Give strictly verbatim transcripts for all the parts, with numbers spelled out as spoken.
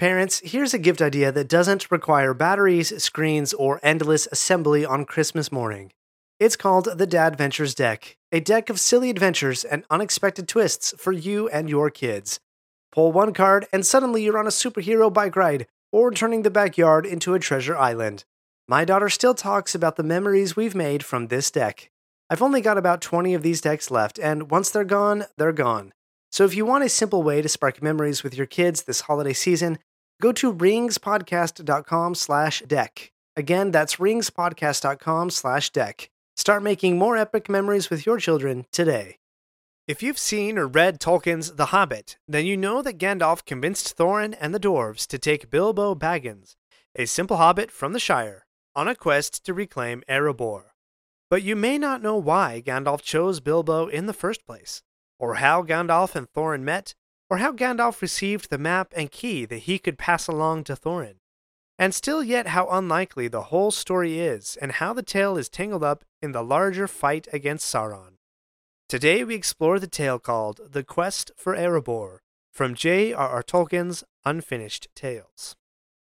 Parents, here's a gift idea that doesn't require batteries, screens, or endless assembly on Christmas morning. It's called the Dad Ventures Deck, a deck of silly adventures and unexpected twists for you and your kids. Pull one card, and suddenly you're on a superhero bike ride or turning the backyard into a treasure island. My daughter still talks about the memories we've made from this deck. I've only got about twenty of these decks left, and once they're gone, they're gone. So if you want a simple way to spark memories with your kids this holiday season, go to ringspodcast.com slash deck. Again, that's ringspodcast.com slash deck. Start making more epic memories with your children today. If you've seen or read Tolkien's The Hobbit, then you know that Gandalf convinced Thorin and the dwarves to take Bilbo Baggins, a simple hobbit from the Shire, on a quest to reclaim Erebor. But you may not know why Gandalf chose Bilbo in the first place, or how Gandalf and Thorin met, or how Gandalf received the map and key that he could pass along to Thorin. And still yet how unlikely the whole story is, and how the tale is tangled up in the larger fight against Sauron. Today we explore the tale called The Quest for Erebor, from J R R. Tolkien's Unfinished Tales.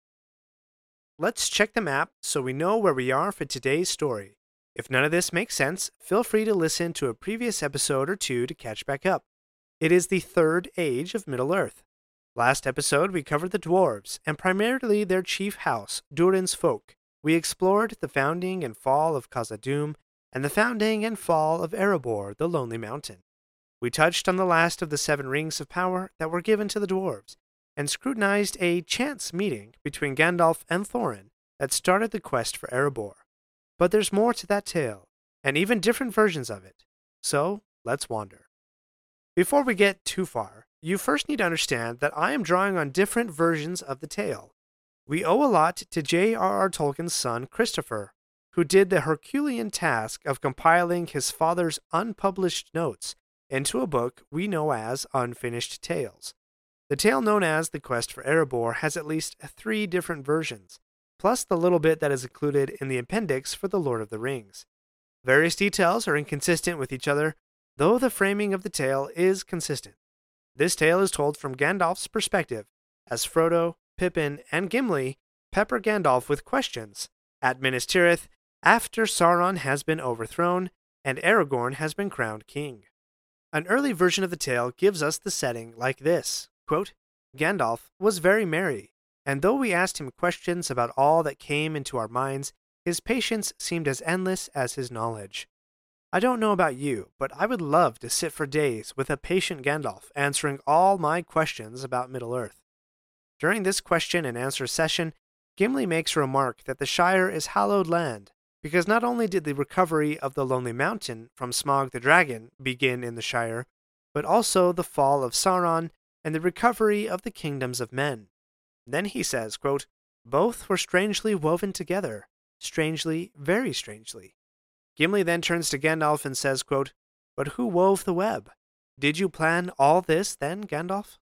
Let's check the map so we know where we are for today's story. If none of this makes sense, feel free to listen to a previous episode or two to catch back up. It is the third age of Middle-earth. Last episode, we covered the dwarves, and primarily their chief house, Durin's Folk. We explored the founding and fall of Khazad-dûm, and the founding and fall of Erebor, the Lonely Mountain. We touched on the last of the seven rings of power that were given to the dwarves, and scrutinized a chance meeting between Gandalf and Thorin that started the quest for Erebor. But there's more to that tale, and even different versions of it. So, let's wander. Before we get too far, you first need to understand that I am drawing on different versions of the tale. We owe a lot to J R R. Tolkien's son, Christopher, who did the Herculean task of compiling his father's unpublished notes into a book we know as Unfinished Tales. The tale known as The Quest for Erebor has at least three different versions, plus the little bit that is included in the appendix for The Lord of the Rings. Various details are inconsistent with each other, though the framing of the tale is consistent. This tale is told from Gandalf's perspective, as Frodo, Pippin, and Gimli pepper Gandalf with questions at Minas Tirith after Sauron has been overthrown and Aragorn has been crowned king. An early version of the tale gives us the setting like this, quote, Gandalf was very merry, and though we asked him questions about all that came into our minds, his patience seemed as endless as his knowledge. I don't know about you, but I would love to sit for days with a patient Gandalf answering all my questions about Middle-earth. During this question and answer session, Gimli makes a remark that the Shire is hallowed land, because not only did the recovery of the Lonely Mountain from Smaug the Dragon begin in the Shire, but also the fall of Sauron and the recovery of the kingdoms of men. Then he says, quote, both were strangely woven together, strangely, very strangely. Gimli then turns to Gandalf and says, quote, but who wove the web? Did you plan all this then, Gandalf?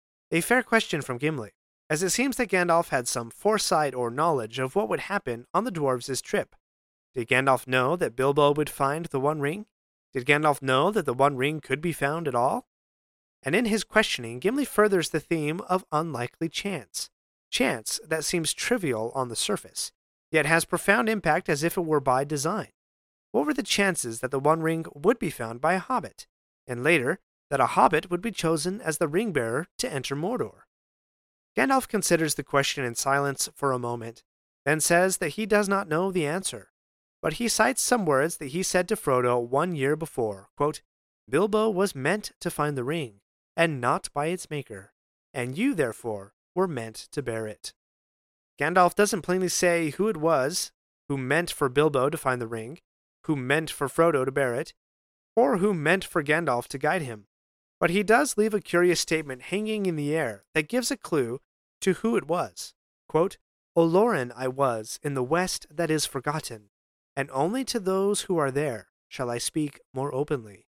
A fair question from Gimli, as it seems that Gandalf had some foresight or knowledge of what would happen on the dwarves' trip. Did Gandalf know that Bilbo would find the One Ring? Did Gandalf know that the One Ring could be found at all? And in his questioning, Gimli furthers the theme of unlikely chance. Chance that seems trivial on the surface, yet has profound impact as if it were by design. What were the chances that the One Ring would be found by a hobbit, and later, that a hobbit would be chosen as the ring-bearer to enter Mordor? Gandalf considers the question in silence for a moment, then says that he does not know the answer, but he cites some words that he said to Frodo one year before, quote, Bilbo was meant to find the ring, and not by its maker, and you, therefore, were meant to bear it. Gandalf doesn't plainly say who it was who meant for Bilbo to find the ring, who meant for Frodo to bear it, or who meant for Gandalf to guide him. But he does leave a curious statement hanging in the air that gives a clue to who it was. Quote, Olorin I was in the west that is forgotten, and only to those who are there shall I speak more openly.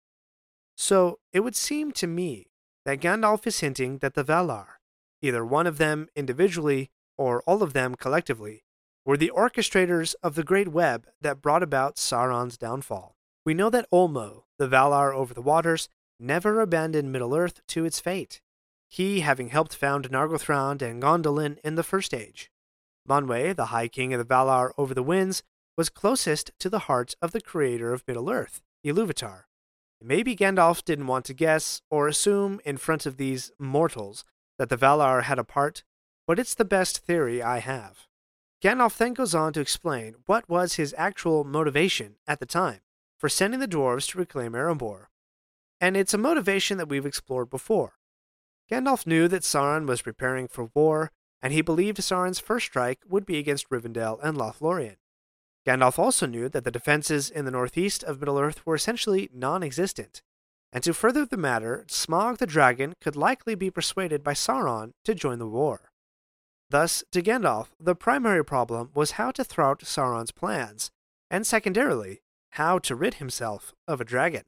So it would seem to me that Gandalf is hinting that the Valar, either one of them individually or all of them collectively, were the orchestrators of the great web that brought about Sauron's downfall. We know that Ulmo, the Valar over the waters, never abandoned Middle-earth to its fate. he having helped found Nargothrond and Gondolin in the First Age. Manwë, the High King of the Valar over the Winds, was closest to the heart of the creator of Middle-earth, Ilúvatar. Maybe Gandalf didn't want to guess or assume in front of these mortals that the Valar had a part, but it's the best theory I have. Gandalf then goes on to explain what was his actual motivation at the time for sending the dwarves to reclaim Erebor. And it's a motivation that we've explored before. Gandalf knew that Sauron was preparing for war, and he believed Sauron's first strike would be against Rivendell and Lothlorien. Gandalf also knew that the defenses in the northeast of Middle-earth were essentially non-existent, and to further the matter, Smaug the dragon could likely be persuaded by Sauron to join the war. Thus, to Gandalf, the primary problem was how to thwart Sauron's plans, and secondarily, how to rid himself of a dragon.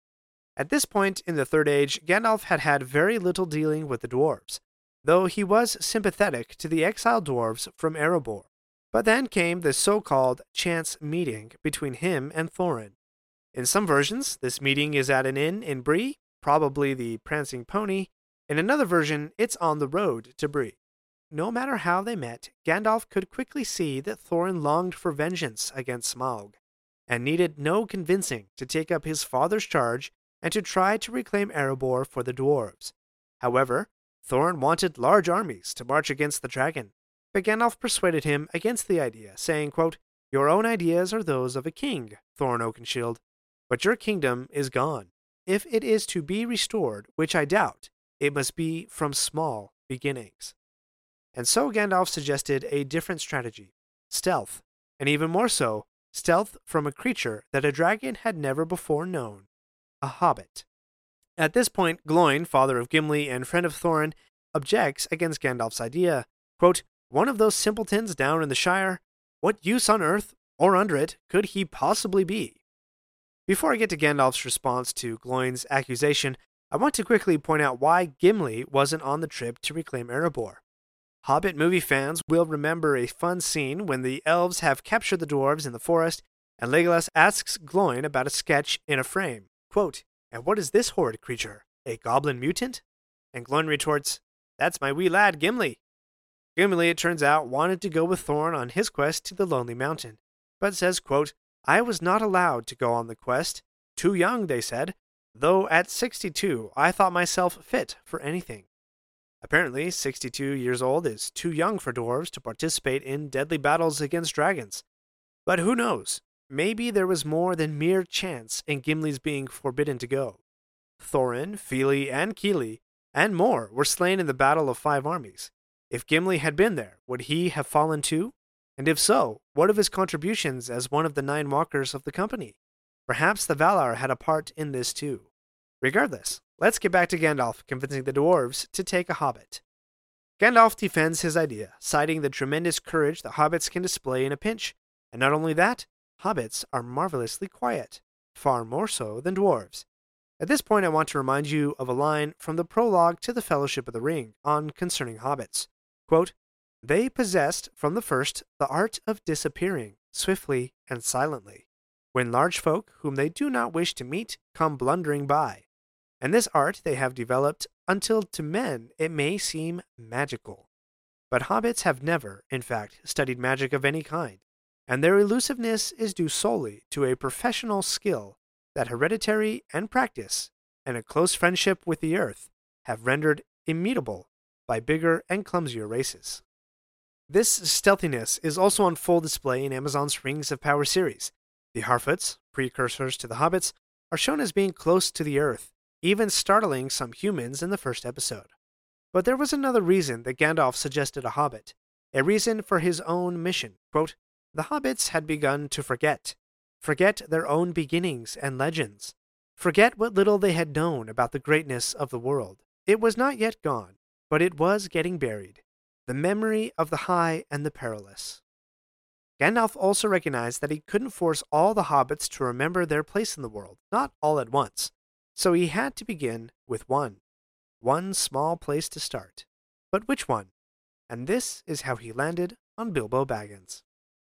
At this point in the Third Age, Gandalf had had very little dealing with the dwarves, though he was sympathetic to the exiled dwarves from Erebor. But then came the so-called chance meeting between him and Thorin. In some versions, this meeting is at an inn in Bree, probably the Prancing Pony. In another version, it's on the road to Bree. No matter how they met, Gandalf could quickly see that Thorin longed for vengeance against Smaug, and needed no convincing to take up his father's charge and to try to reclaim Erebor for the dwarves. However, Thorin wanted large armies to march against the dragon, but Gandalf persuaded him against the idea, saying, quote, "Your own ideas are those of a king, Thorin Oakenshield, but your kingdom is gone. If it is to be restored, which I doubt, it must be from small beginnings." And so Gandalf suggested a different strategy, stealth, and even more so, stealth from a creature that a dragon had never before known, a hobbit. At this point, Gloin, father of Gimli and friend of Thorin, objects against Gandalf's idea, quote, "One of those simpletons down in the Shire? What use on earth, or under it, could he possibly be?" Before I get to Gandalf's response to Gloin's accusation, I want to quickly point out why Gimli wasn't on the trip to reclaim Erebor. Hobbit movie fans will remember a fun scene when the elves have captured the dwarves in the forest, and Legolas asks Gloin about a sketch in a frame. Quote, "And what is this horrid creature? A goblin mutant?" And Gloin retorts, "That's my wee lad, Gimli." Gimli, it turns out, wanted to go with Thorin on his quest to the Lonely Mountain, but says, quote, "I was not allowed to go on the quest. Too young, they said, though at sixty-two I thought myself fit for anything." Apparently, sixty-two years old is too young for dwarves to participate in deadly battles against dragons. But who knows? Maybe there was more than mere chance in Gimli's being forbidden to go. Thorin, Fili, and Kili, and more were slain in the Battle of Five Armies. If Gimli had been there, would he have fallen too? And if so, what of his contributions as one of the nine walkers of the company? Perhaps the Valar had a part in this too. Regardless, let's get back to Gandalf convincing the dwarves to take a hobbit. Gandalf defends his idea, citing the tremendous courage that hobbits can display in a pinch. And not only that, hobbits are marvelously quiet, far more so than dwarves. At this point, I want to remind you of a line from the prologue to the Fellowship of the Ring on concerning hobbits. Quote, "They possessed from the first the art of disappearing, swiftly and silently, when large folk whom they do not wish to meet come blundering by. And this art they have developed until to men it may seem magical. But hobbits have never, in fact, studied magic of any kind, and their elusiveness is due solely to a professional skill that hereditary and practice, and a close friendship with the earth, have rendered immutable by bigger and clumsier races." This stealthiness is also on full display in Amazon's Rings of Power series. The Harfoots, precursors to the hobbits, are shown as being close to the earth, even startling some humans in the first episode. But there was another reason that Gandalf suggested a hobbit, a reason for his own mission. Quote, "The hobbits had begun to forget, forget their own beginnings and legends, forget what little they had known about the greatness of the world. It was not yet gone, but it was getting buried, the memory of the high and the perilous." Gandalf also recognized that he couldn't force all the hobbits to remember their place in the world, not all at once. So he had to begin with one. One small place to start. But which one? And this is how he landed on Bilbo Baggins.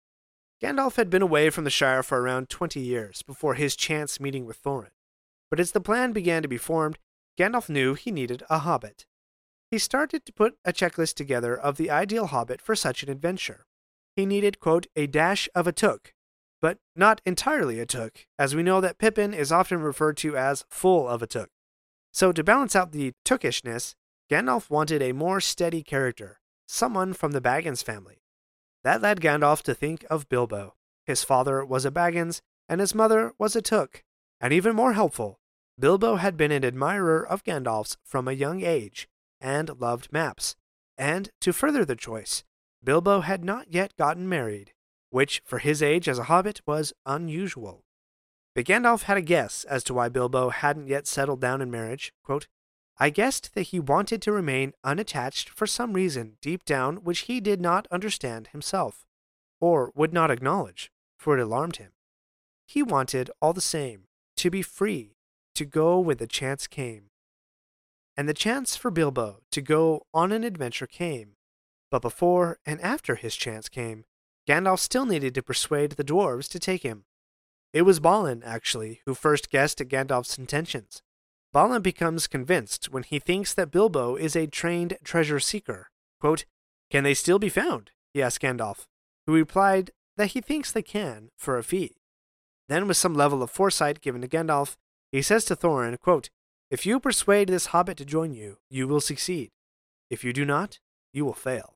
Gandalf had been away from the Shire for around twenty years before his chance meeting with Thorin. But as the plan began to be formed, Gandalf knew he needed a hobbit. He started to put a checklist together of the ideal hobbit for such an adventure. He needed, quote, a dash of a took, but not entirely a took, as we know that Pippin is often referred to as full of a took. So to balance out the tookishness, Gandalf wanted a more steady character, someone from the Baggins family. That led Gandalf to think of Bilbo. His father was a Baggins, and his mother was a Took. And even more helpful, Bilbo had been an admirer of Gandalf's from a young age, and loved maps. And to further the choice, Bilbo had not yet gotten married, which for his age as a hobbit was unusual. But Gandalf had a guess as to why Bilbo hadn't yet settled down in marriage. Quote, I guessed that he wanted to remain unattached for some reason deep down which he did not understand himself, or would not acknowledge, for it alarmed him. He wanted, all the same, to be free, to go when the chance came. And the chance for Bilbo to go on an adventure came, but before and after his chance came, Gandalf still needed to persuade the dwarves to take him. It was Balin, actually, who first guessed at Gandalf's intentions. Balin becomes convinced when he thinks that Bilbo is a trained treasure seeker. Quote, Can they still be found? He asked Gandalf, who replied that he thinks they can for a fee. Then, with some level of foresight given to Gandalf, he says to Thorin, quote, If you persuade this hobbit to join you, you will succeed. If you do not, you will fail.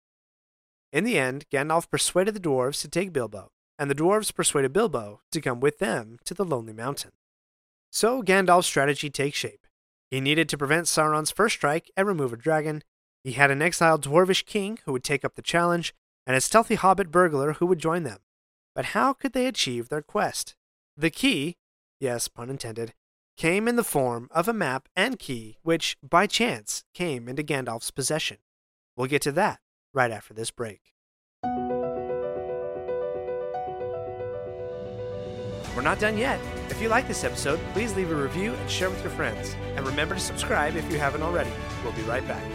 In the end, Gandalf persuaded the dwarves to take Bilbo, and the dwarves persuaded Bilbo to come with them to the Lonely Mountain. So Gandalf's strategy takes shape. He needed to prevent Sauron's first strike and remove a dragon. He had an exiled dwarvish king who would take up the challenge, and a stealthy hobbit burglar who would join them. But how could they achieve their quest? The key, yes, pun intended, came in the form of a map and key which, by chance, came into Gandalf's possession. We'll get to that right after this break. We're not done yet. If you like this episode, please leave a review and share with your friends. And remember to subscribe if you haven't already. We'll be right back.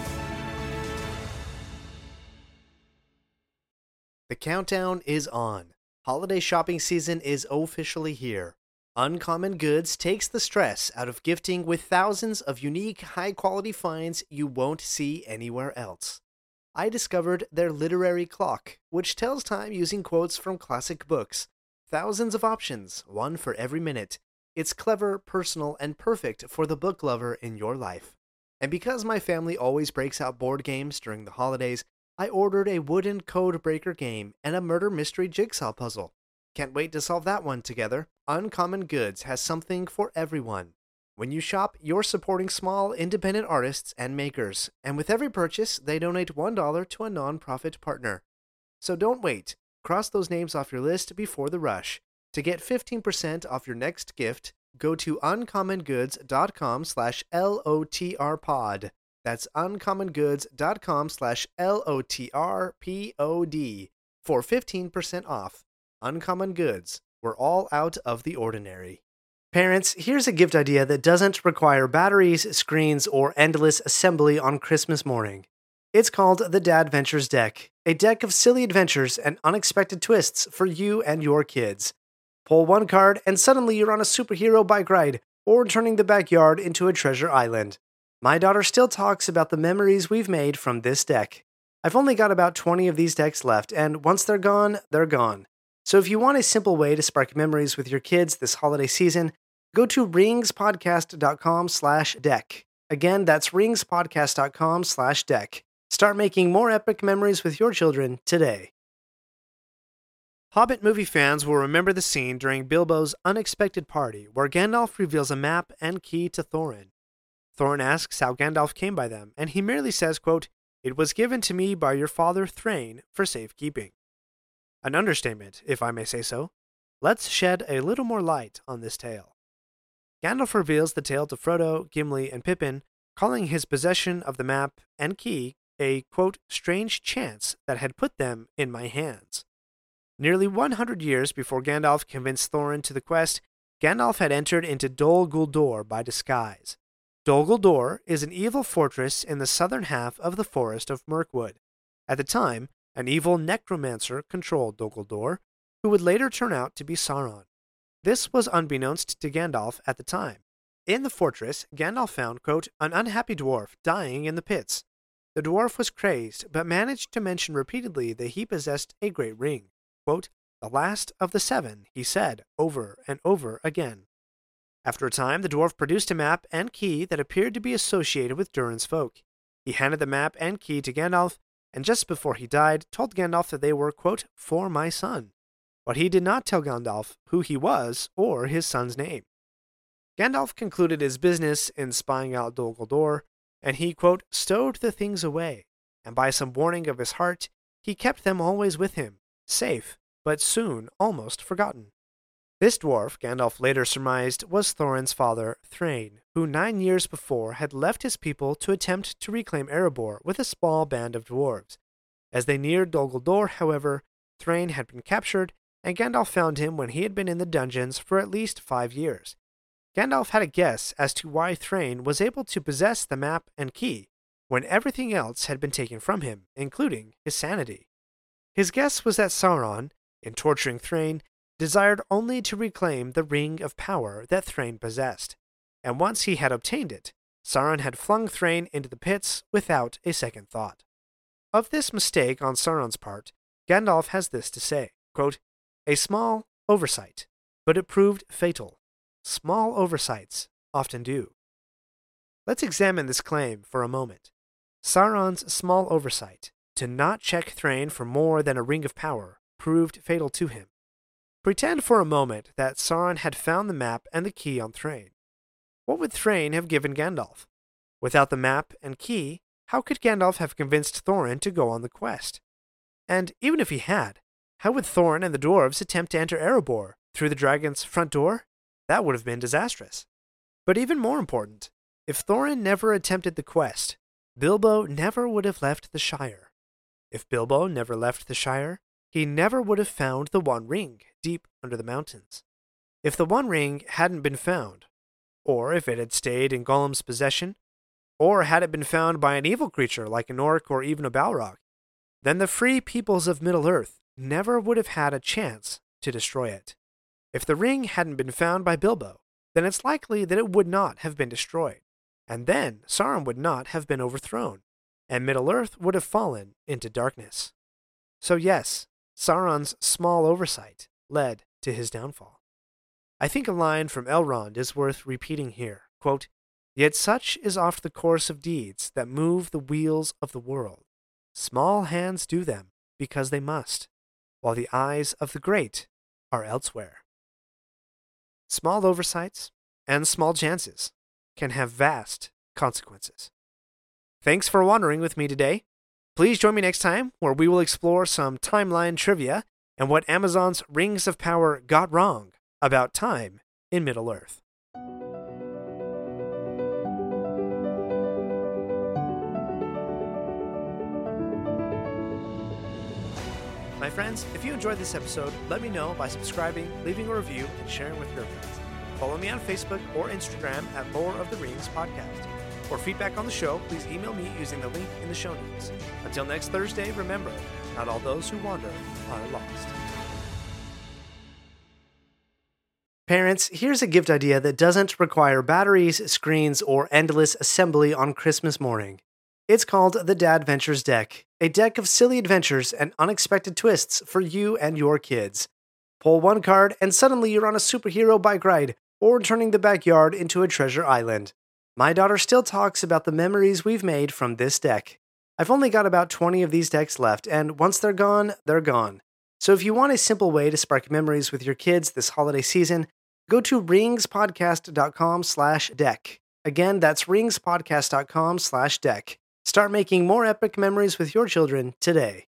The countdown is on. Holiday shopping season is officially here. Uncommon Goods takes the stress out of gifting with thousands of unique, high-quality finds you won't see anywhere else. I discovered their literary clock, which tells time using quotes from classic books. Thousands of options, one for every minute. It's clever, personal, and perfect for the book lover in your life. And because my family always breaks out board games during the holidays, I ordered a wooden code breaker game and a murder mystery jigsaw puzzle. Can't wait to solve that one together. Uncommon Goods has something for everyone. When you shop, you're supporting small, independent artists and makers, and with every purchase, they donate one dollar to a nonprofit partner. So don't wait. Cross those names off your list before the rush. To get fifteen percent off your next gift, go to uncommongoods.com slash LOTRpod. That's uncommongoods.com slash L-O-T-R-P-O-D for fifteen percent off. Uncommon Goods. We're all out of the ordinary. Parents, here's a gift idea that doesn't require batteries, screens, or endless assembly on Christmas morning. It's called the Dad Ventures Deck, a deck of silly adventures and unexpected twists for you and your kids. Pull one card and suddenly you're on a superhero bike ride or turning the backyard into a treasure island. My daughter still talks about the memories we've made from this deck. I've only got about twenty of these decks left, and once they're gone, they're gone. So if you want a simple way to spark memories with your kids this holiday season, go to ringspodcast.com slash deck. Again, that's ringspodcast.com slash deck. Start making more epic memories with your children today. Hobbit movie fans will remember the scene during Bilbo's unexpected party where Gandalf reveals a map and key to Thorin. Thorin asks how Gandalf came by them, and he merely says, quote, It was given to me by your father Thrain for safekeeping. An understatement, if I may say so. Let's shed a little more light on this tale. Gandalf reveals the tale to Frodo, Gimli, and Pippin, calling his possession of the map and key a, quote, strange chance that had put them in my hands. Nearly one hundred years before Gandalf convinced Thorin to the quest, Gandalf had entered into Dol Guldur by disguise. Dol Guldur is an evil fortress in the southern half of the Forest of Mirkwood. At the time, an evil necromancer controlled Dol Guldur, who would later turn out to be Sauron. This was unbeknownst to Gandalf at the time. In the fortress, Gandalf found, quote, an unhappy dwarf dying in the pits. The dwarf was crazed, but managed to mention repeatedly that he possessed a great ring. Quote, the last of the seven, he said, over and over again. After a time, the dwarf produced a map and key that appeared to be associated with Durin's folk. He handed the map and key to Gandalf, and just before he died, told Gandalf that they were, quote, for my son. But he did not tell Gandalf who he was or his son's name. Gandalf concluded his business in spying out Dol Guldur, and he, quote, stowed the things away, and by some warning of his heart, he kept them always with him, safe, but soon almost forgotten. This dwarf, Gandalf later surmised, was Thorin's father, Thrain, who nine years before had left his people to attempt to reclaim Erebor with a small band of dwarves. As they neared Dol Guldur, however, Thrain had been captured, and Gandalf found him when he had been in the dungeons for at least five years. Gandalf had a guess as to why Thrain was able to possess the map and key when everything else had been taken from him, including his sanity. His guess was that Sauron, in torturing Thrain, desired only to reclaim the ring of power that Thrain possessed, and once he had obtained it, Sauron had flung Thrain into the pits without a second thought. Of this mistake on Sauron's part, Gandalf has this to say, quote, a small oversight, but it proved fatal. Small oversights often do. Let's examine this claim for a moment. Sauron's small oversight, to not check Thrain for more than a ring of power, proved fatal to him. Pretend for a moment that Sauron had found the map and the key on Thrain. What would Thrain have given Gandalf? Without the map and key, how could Gandalf have convinced Thorin to go on the quest? And even if he had, how would Thorin and the dwarves attempt to enter Erebor? Through the dragon's front door? That would have been disastrous. But even more important, if Thorin never attempted the quest, Bilbo never would have left the Shire. If Bilbo never left the Shire, he never would have found the One Ring deep under the mountains. If the One Ring hadn't been found, or if it had stayed in Gollum's possession, or had it been found by an evil creature like an orc or even a Balrog, then the free peoples of Middle-earth never would have had a chance to destroy it. If the ring hadn't been found by Bilbo, then it's likely that it would not have been destroyed, and then Sauron would not have been overthrown, and Middle-earth would have fallen into darkness. So yes, Sauron's small oversight led to his downfall. I think a line from Elrond is worth repeating here, quote, yet such is oft the course of deeds that move the wheels of the world. Small hands do them because they must, while the eyes of the great are elsewhere. Small oversights and small chances can have vast consequences. Thanks for wandering with me today. Please join me next time where we will explore some timeline trivia and what Amazon's Rings of Power got wrong about time in Middle-earth. My friends, if you enjoyed this episode, let me know by subscribing, leaving a review, and sharing with your friends. Follow me on Facebook or Instagram at Lore of the Rings Podcast. For feedback on the show, please email me using the link in the show notes. Until next Thursday, remember, not all those who wander are lost. Parents, here's a gift idea that doesn't require batteries, screens, or endless assembly on Christmas morning. It's called the Dad Ventures Deck, a deck of silly adventures and unexpected twists for you and your kids. Pull one card and suddenly you're on a superhero bike ride or turning the backyard into a treasure island. My daughter still talks about the memories we've made from this deck. I've only got about twenty of these decks left, and once they're gone, they're gone. So if you want a simple way to spark memories with your kids this holiday season, go to ringspodcast.com slash deck. Again, that's ringspodcast.com slash deck. Start making more epic memories with your children today.